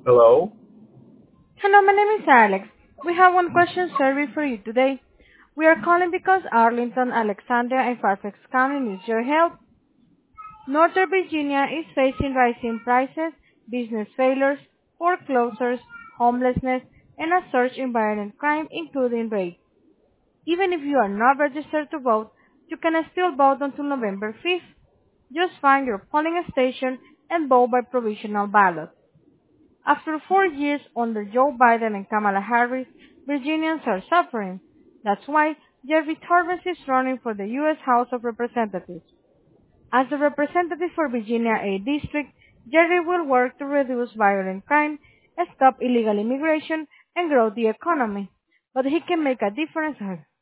Hello? Hello, my name is Alex. We have one question survey for you today. We are calling because Arlington, Alexandria, and Fairfax County needs your help. Northern Virginia is facing rising prices, business failures, foreclosures, homelessness, and a surge in violent crime, including rape. Even if you are not registered to vote, you can still vote until November 5th. Just find your polling station and vote by provisional ballot. After 4 years under Joe Biden and Kamala Harris, Virginians are suffering. That's why Jerry Torrance is running for the U.S. House of Representatives. As the representative for Virginia A District, Jerry will work to reduce violent crime, stop illegal immigration, and grow the economy. But he can make a difference